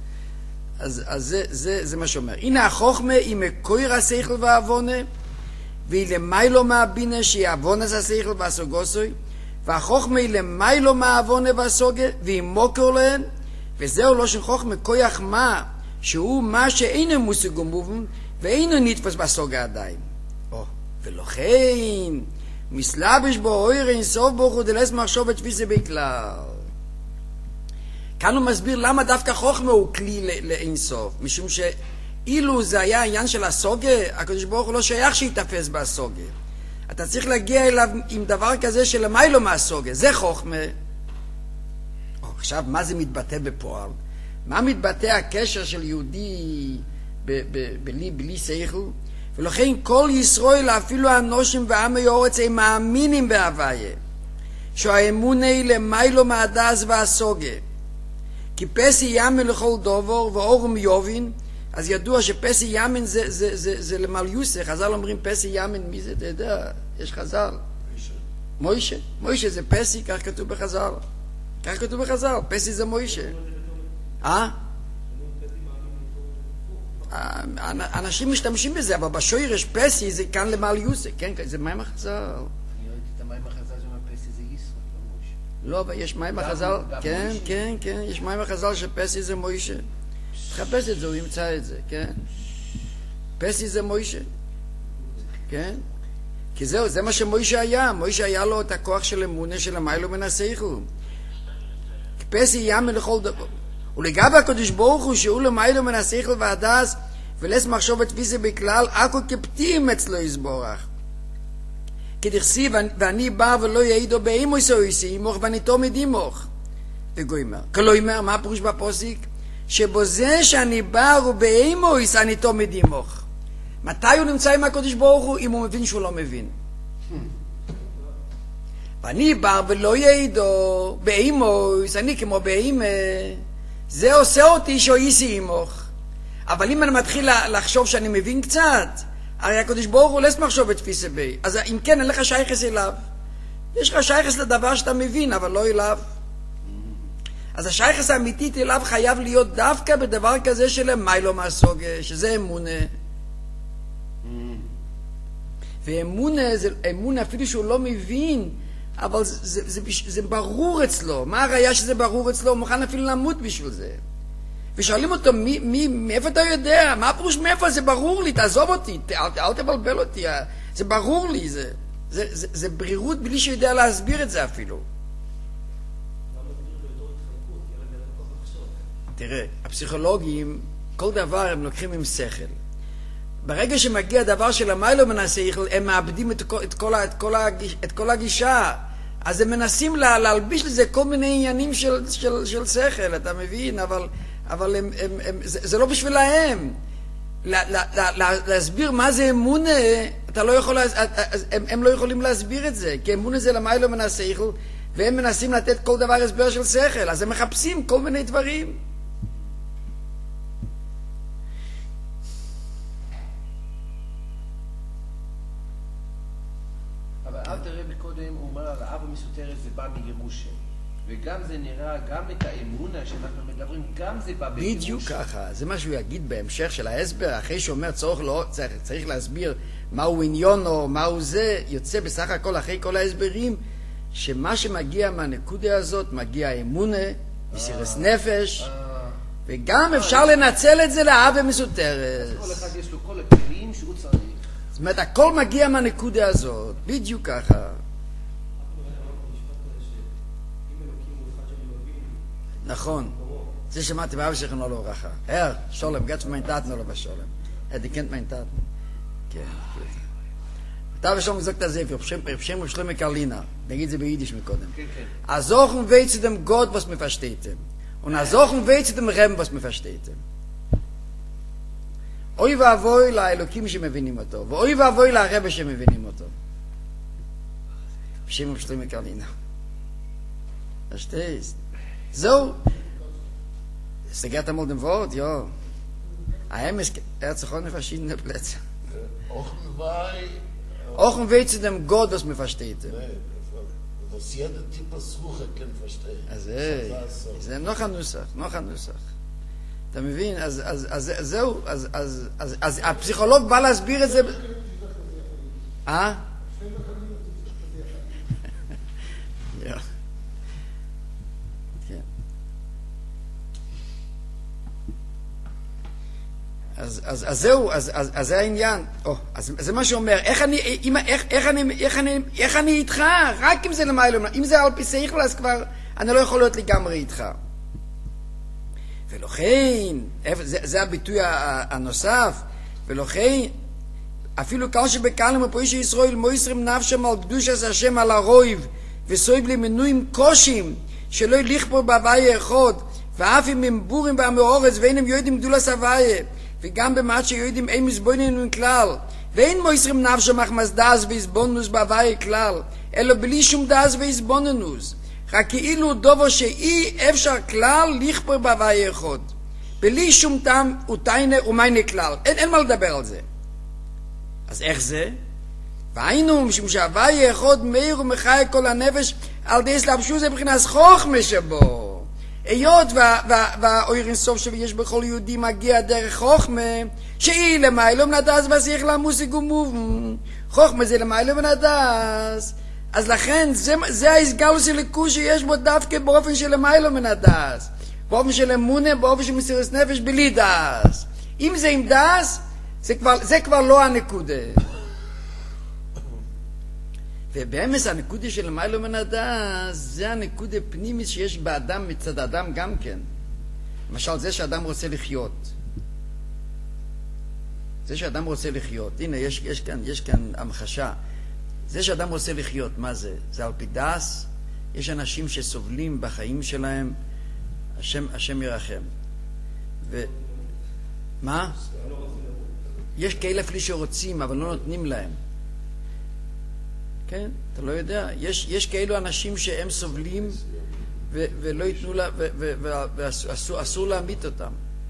אז זה מה שאומר. הנה החוכמה היא מקויר השכל והעוונה, והיא למיילו מהבינה שהיא עוונה השכל והסוגוסוי, והחוכמה היא למיילו מהעוונה והסוגה, והיא מוקר להן, וזהו לא של חוכמה כויח מה, שהוא מה שאינו מושג ומובן, ואינו נתפס בסוגה עדיין. ולכן, מסלבש בו אויר אין סוף בו חודלס מחשוב את תפיסה בכלל. כאן הוא מסביר למה דווקא חוכמה הוא כלי לאין סוף, משום שאילו זה היה העניין של הסוגה, הקדוש ברוך הוא לא שייך שיתפס בסוגה. אתה צריך להגיע אליו עם דבר כזה שלמיילו מהסוגה, זה חוכמה. עכשיו, מה זה מתבטא בפועל? מה מתבטא הקשר של יהודי בלי שכל? ולכן כל ישראל, אפילו האנושים ועמי אורץ, הם מאמינים בהוויה, שהאמונה היא למיילו מהדס והסוגה. כי פסי ימן לכל דובר ואורם יובין, אז ידוע שפסי ימן זה למליוסה. חז"ל אומרים פסי ימן, מי זה? אתה יודע, יש חז"ל. מוישה. מוישה זה פסי, כך כתוב בחז"ל. כך כתוב בחז"ל, פסי זה מוישה. אנשים משתמשים בזה, אבל בשוירש פסי זה כאן למליוסה. כן, זה מים החז"ל. אני ראיתי את המים החז"ל שאומר פסי זה ישראל, לא מוישה. לא, אבל יש מים החז"ל. כן, יש מים החז"ל שפסי זה מוישה. תחפש את זה, הוא ימצא את זה, כן? פסי זה מוישה. כן? כי זהו, זה מה שמוישה היה. מוישה היה לו את הכוח של אמונה של המיילו מן השכל. פסי ימן לכל דבר. ולגבי הקדוש ברוך הוא שהוא למיילו מן השכל והדס ולס מחשוב ותפיסה בכלל, אקו כפתים אצלו יסבורך. כדכסיב, ואני בא ולא יעידו באימוס או אימוך ואני תומד אימוך. וגוימר. כלומר, מה הפירוש בפוסיק? שבו זה שאני בא ובאימוס אני תומד אימוך. מתי הוא נמצא עם הקדוש ברוך הוא? אם הוא מבין שהוא לא מבין. ואני בא ולא יעידו באימוס, אני כמו באימא. זה עושה אותי שאויסי אימוך. אבל אם אני מתחיל לחשוב שאני מבין קצת, הרי הקדוש ברוך הוא לס מחשוב את תפיסה בי. אז אם כן, אין לך שייכס אליו. יש לך שייכס לדבר שאתה מבין, אבל לא אליו. אז השייכס האמיתית אליו חייב להיות דווקא בדבר כזה של מיילו מהסוגה, שזה אמונה. ואמונה, זה אמונה אפילו שהוא לא מבין, אבל זה ברור אצלו. מה הראיה שזה ברור אצלו? הוא מוכן אפילו למות בשביל זה. ושואלים אותו, מאיפה אתה יודע? מה הפירוש מאיפה? זה ברור לי, תעזוב אותי, אל תבלבל אותי. זה ברור לי, זה ברירות בלי שיודע להסביר את זה אפילו. תראה, הפסיכולוגים כל דבר הם לוקחים עם שכל. ברגע שמגיע דבר של המיילו מן השכל, הם מאבדים את כל הגישה. אז הם מנסים להלביש לזה כל מיני עניינים של שכל, אתה מבין? אבל זה לא בשבילהם. להסביר מה זה אמונה, הם לא יכולים להסביר את זה, כי אמונה זה למיילו מן השכל, והם מנסים לתת כל דבר הסבר של שכל, אז הם מחפשים כל מיני דברים. אבל אל תראה מקודם, הוא אומר, האב המסותרת זה בא מירושה. וגם זה נראה, גם את האמונה שאנחנו מדברים, גם זה בא בגירוש. בדיוק ככה, זה מה שהוא יגיד בהמשך של ההסבר, אחרי שאומר צריך להסביר מהו עניון או מהו זה, יוצא בסך הכל אחרי כל ההסברים, שמה שמגיע מהנקודה הזאת, מגיע האמונה, מסירת נפש, וגם אפשר לנצל את זה לאב המסותרת. אז כל אחד יש לו כל הכלים שהוא צריך. זאת אומרת, הכל מגיע מהנקודה הזאת, בדיוק ככה. נכון, זה שמעתי באבא שלכם לא ברכה. שולם, גט mein Taten לא בשולם. Die kennt mein Taten. כן, כן. אתה ושום gesagt das für Pschem Schlimme Karlina. נגיד זה ביידיש מקודם. כן, כן. Azochen weh zu dem Gott, was mir versteht. Und azochen weh zu dem Rem, was mir versteht. אוי ואבוי לאלוקים שמבינים אותו, ואוי ואבוי לרבא שמבינים אותו. Pschem Schlimme Karlina. Verstehst? So, steht einmal dem Wort, ja. Sich auch in verschiedene Plätze. Auch ein Weg zu dem Gott, was man versteht. Was jeder Typ Suche kann verstehen. Also, זה noch ein Nussach. אתה מבין? אז זהו, אז הפסיכולוג בא להסביר את זה... אה? Ja. אז זהו, אז זה העניין. אז זה מה שאומר, איך אני איתך? רק אם זה למיילו, אם זה על פי שכל, אז כבר אני לא יכול להיות לגמרי איתך. ולכן, זה הביטוי הנוסף, ולכן, אפילו כאן שבקהלם הפריש ישראל מויסרים נפשם על קדושת השם על הרויב, וסויב למנויים קושים, שלא לכפור בהוויה אחד, ואף אם הם בורים והמאורץ, ואין הם יודעים גדולת הוויה, וגם במעט שיודעים אין מסבוננו כלל, ואין מויסרים נפשם מחמס דאז והסבוננוס בהוויה כלל, אלא בלי שום דאז והסבוננוס. רק כאילו דובו שאי אפשר כלל לכפור בהוויה אחד. בלי שום טעם ותיינה ומיינה כלל. אין מה לדבר על זה. אז איך זה? והיינו משום שהוויה אחד מאיר ומחיה כל הנפש על די סלבשו זה מבחינת חוכמה שבו. היות והאוירין סוף שיש בכל יהודי מגיע דרך חוכמה, שהיא למיילו מנדס והשיח למוסיק ומובן. חוכמה זה למיילו מנדס. אז לכן זה ההסגלוס הליקוש שיש בו דווקא באופן של למיילו מנדס. באופן של אמונה, באופן של מסירת נפש בלי דס. אם זה עם דס, זה כבר לא הנקודה. ובאמס הנקודה של למיילו מנדס, זה הנקודה פנימית שיש באדם מצד אדם גם כן. למשל, זה שאדם רוצה לחיות. זה שאדם רוצה לחיות. הנה, יש כאן המחשה. זה שאדם רוצה לחיות, מה זה? זה על פי דס. יש אנשים שסובלים בחיים שלהם, השם ירחם. מה? יש כאלה אפילו שרוצים, אבל לא נותנים להם. כן? אתה לא יודע. יש כאלו אנשים שהם סובלים ולא ייתנו לה, ואסור להמית אותם.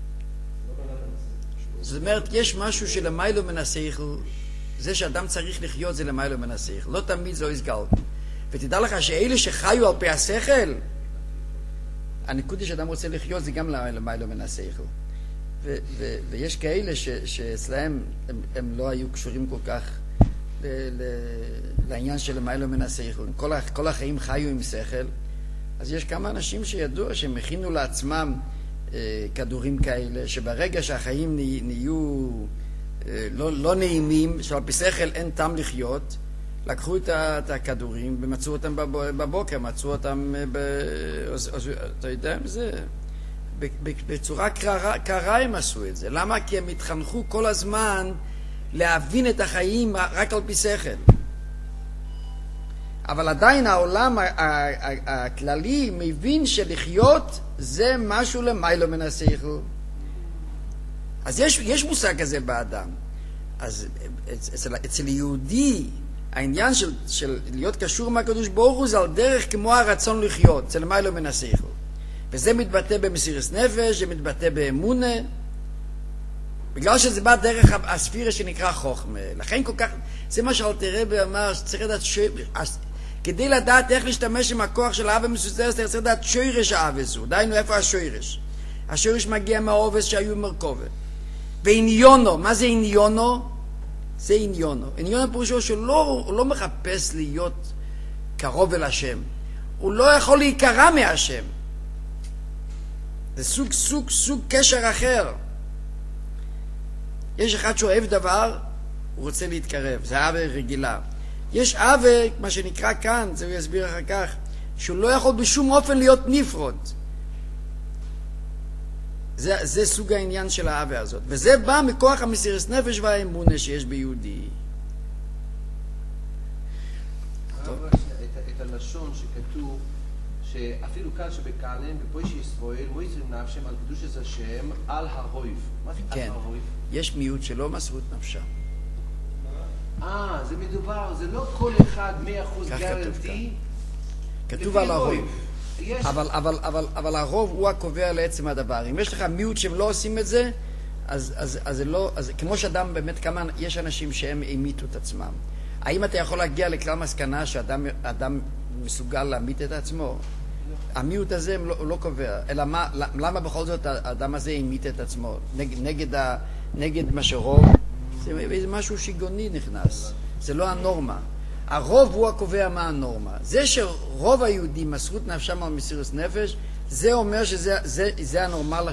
זאת אומרת, יש משהו שלמיילו מן השכל, זה שאדם צריך לחיות זה למיילו מן השכל. לא תמיד זו הסגל. ותדע לך שאלה שחיו על פי השכל, הנקודה שאדם רוצה לחיות זה גם למיילו מן השכל. ויש כאלה שאצלהם הם לא היו קשורים כל כך לעניין של למיילו מן השכל. כל החיים חיו עם שכל. אז יש כמה אנשים שידעו שהם הכינו לעצמם כדורים כאלה, שברגע שהחיים נהיו לא נעימים, שעל פי שכל אין טעם לחיות, לקחו את הכדורים ומצאו אותם בבוקר, מצאו אותם, אתה יודע עם זה. בצורה קרה הם עשו את זה. למה? כי הם התחנכו כל הזמן להבין את החיים רק על פי שכל. אבל עדיין העולם הכללי מבין שלחיות זה משהו למיילו מן השכל. אז יש מושג כזה באדם. אז אצל יהודי העניין של להיות קשור עם הקדוש ברוך הוא זה על דרך כמו הרצון לחיות, אצל מיילו מן השכל. וזה מתבטא במסירות נפש, זה מתבטא באמונה, בגלל שזה בא דרך הספירה שנקרא חוכמה. לכן כל כך, זה מה שאלתר רבי אמר, שצריך לדעת כדי לדעת איך להשתמש עם הכוח של האהבה מסודרת, צריך לדעת שורש האהבה הזו. דהיינו, איפה השורש? השורש מגיע מהעובס שהיו מרכובת. ועניונו, מה זה עניונו? זה עניונו. עניונו פירושו שהוא לא מחפש להיות קרוב אל השם. הוא לא יכול להיקרא מהשם. זה סוג קשר אחר. יש אחד שאוהב דבר, הוא רוצה להתקרב. זה אהבה רגילה. יש אהבה, מה שנקרא כאן, זה הוא יסביר אחר כך, שהוא לא יכול בשום אופן להיות נפרד. זה סוג העניין של האהבה הזאת. וזה בא מכוח המסירות נפש והאמונה שיש ביהודי. את הלשון שכתוב, שאפילו כאן שבקהלם בפויש ישראל, מויזרים נפשם על קדוש את השם, על הרויב. מה זה על הרויב? יש מיעוט שלא מסרו את נפשם. זה מדובר, זה לא כל אחד 100% גרנטי. כתוב על הרוב. אבל הרוב הוא הקובע לעצם הדבר. אם יש לך מיעוט שהם לא עושים את זה, אז זה לא, כמו שאדם באמת כמה, יש אנשים שהם המיתו את עצמם. האם אתה יכול להגיע לכלל מסקנה שאדם מסוגל להמית את עצמו? המיעוט הזה הוא לא קובע. אלא למה בכל זאת האדם הזה המית את עצמו? נגד מה שרוב? זה משהו שיגוני נכנס. זה לא הנורמה. הרוב הוא הקובע מה הנורמה. זה שרוב היהודים מסרו את נפשם על מסירות נפש, זה אומר שזה הנורמל,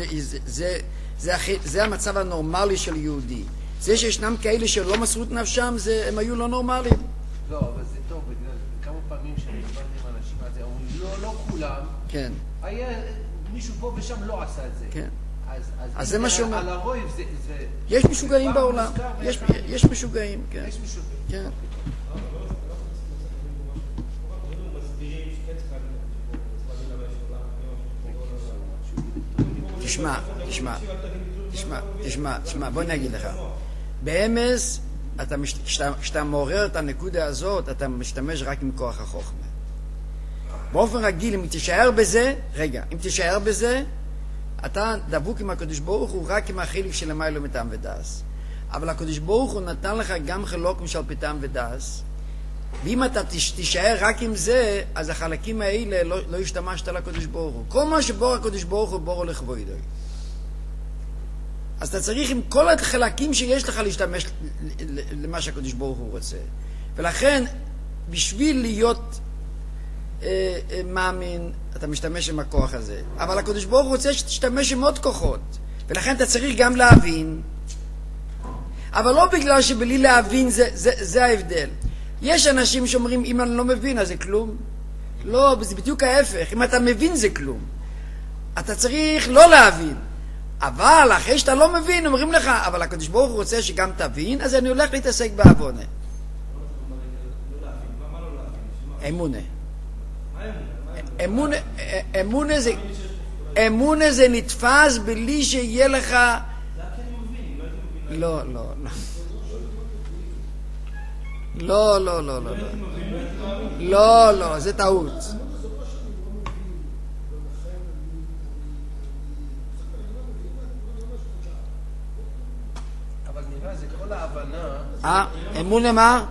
זה המצב הנורמלי של יהודי. זה שישנם כאלה שלא מסרו את נפשם, הם היו לא נורמליים. לא, אבל זה טוב, בגלל כמה פעמים שאני דיברתי עם אנשים על זה, אומרים, לא כולם. כן. היה מישהו פה ושם לא עשה את זה. כן. אז זה מה שאומר. על הרוב זה... יש משוגעים בעולם. יש משוגעים, כן. יש משוגעים. כן. תשמע, בוא נגיד לך. באמס, כשאתה מעורר את הנקודה הזאת, אתה משתמש רק עם כוח החוכמה. באופן רגיל, אם תישאר בזה, אתה דבוק עם הקדוש ברוך הוא רק עם החילוק של למיילו מטעם ודאס. אבל הקדוש ברוך הוא נתן לך גם חילוק של פטעם ודאס, ואם אתה תישאר רק עם זה, אז החלקים האלה לא השתמשת לקדוש ברוך הוא. כל מה שבור הקדוש ברוך הוא בורו לכבודו. אז אתה צריך עם כל החלקים שיש לך להשתמש למה שהקדוש ברוך הוא רוצה. ולכן, בשביל להיות מאמין, אתה משתמש עם הכוח הזה. אבל הקדוש ברוך הוא רוצה שתשתמש עם עוד כוחות. ולכן אתה צריך גם להבין. אבל לא בגלל שבלי להבין זה ההבדל. יש אנשים שאומרים, אם אני לא מבין, אז זה כלום. לא, זה בדיוק ההפך. אם אתה מבין, זה כלום. אתה צריך לא להבין. אבל אחרי שאתה לא מבין, אומרים לך, אבל הקדוש ברוך הוא רוצה שגם תבין, אז אני הולך להתעסק בעוונה. אמונה. אמונה זה נתפס בלי שיהיה לך... לא. לא, זה טעות. אבל נראה, זה כל ההבנה... אמונה מה?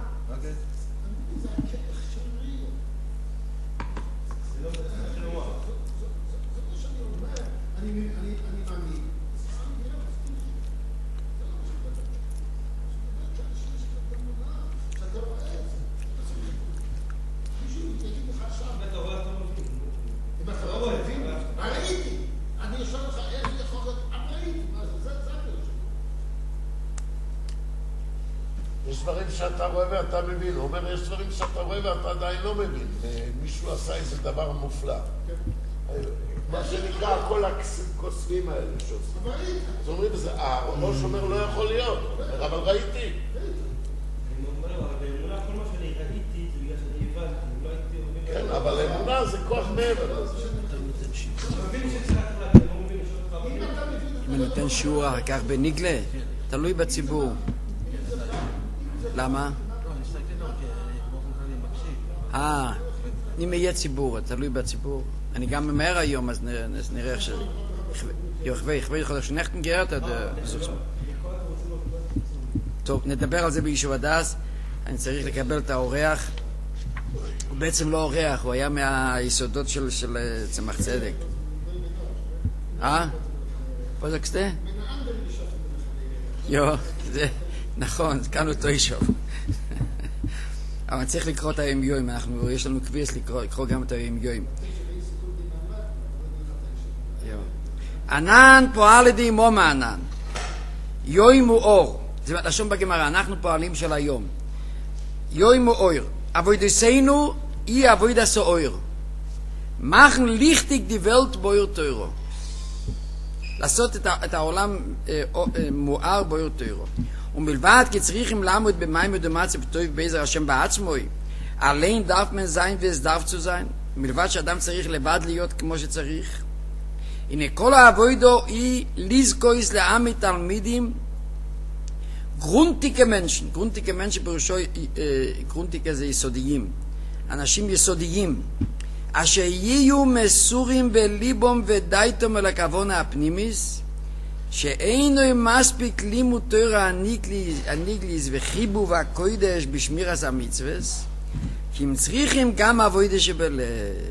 יש דברים שאתה רואה ואתה מבין. הוא אומר, יש דברים שאתה רואה ואתה עדיין לא מבין. מישהו עשה איזה דבר מופלא. מה שנקרא כל הקוסמים האלה שעושים. אז אומרים בזה, הראש אומר לא יכול להיות, אבל ראיתי. אני אומר, אבל באמונה כל מה שאני ראיתי זה בגלל שאני הבנתי, לא הייתי אומר... כן, אבל אמונה זה כוח מעבר לזה. אם אני נותן שיעור אחר כך בניגלה, תלוי בציבור. למה? אם יהיה ציבור, תלוי בציבור. אני גם ממהר היום, אז נראה איך ש... יוחווי חודש נכתן גרעת, טוב, נדבר על זה ביישוב הדס. אני צריך לקבל את האורח. הוא בעצם לא אורח, הוא היה מהיסודות של צמח צדק. פה זה קסטה? זה נכון, כאן הוא תוישוב. אבל צריך לקרוא את היום יוים, יש לנו קביס לקרוא גם את היום יוים. ענן פועל לידי מום הענן. יוים הוא אור. זה לשון בגמרא, אנחנו פועלים של היום. יוים הוא אור. אבוידסנו אי אבוידסו אור. מחן ליכטיק די ולט באור תוירו. לעשות את העולם מואר באור תוירו. ומלבד כי צריכים לעמוד במים מדומציה וטוב בעזר השם בעצמוי. עליין דרף מן זין וזה דרף צו זין. מלבד שאדם צריך לבד להיות כמו שצריך. הנה כל העבודו היא לזכויס לעמי תלמידים גרונטיקה מנשן פירושו גרונטיקה זה יסודיים, אנשים יסודיים אשר יהיו מסורים בליבום ודייתם אל הכוון הפנימיס שאינו מספיק לימוד תורה הניגליס וחיבו והקוידש בשמירס המצווס כי הם צריכים גם עבודה שבלב.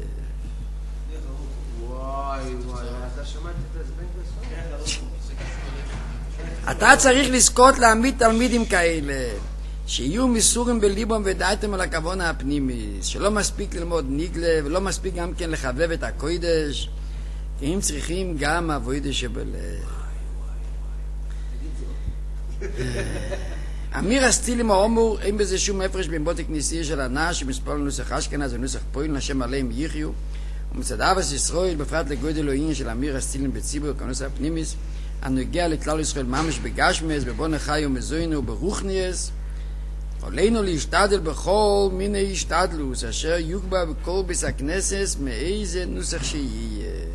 אתה צריך לזכות להעמיד תלמידים כאלה שיהיו מסורים בליבם ודייתם על הכוון הפנימי שלא מספיק ללמוד ניגלה ולא מספיק גם כן לחבב את הקוידש כי הם צריכים גם עבודה שבלב. אמיר הסטילים האומור אין בזה שום הפרש בין בוטק ניסי של הנע שמספר לנוסח אשכנז ונוסח פויל נשם עליהם יחיו ומצד אבס ישראל בפרט לגודל אלוהים של אמיר הסטילים בציבור כנוסח פנימיס הנוגע לכלל ישראל ממש בגשמס בבון חי ומזוינו ברוחניאס עלינו להשתדל בכל מיני השתדלוס אשר יוגבה בכל ביס הכנסס מאיזה נוסח שיהיה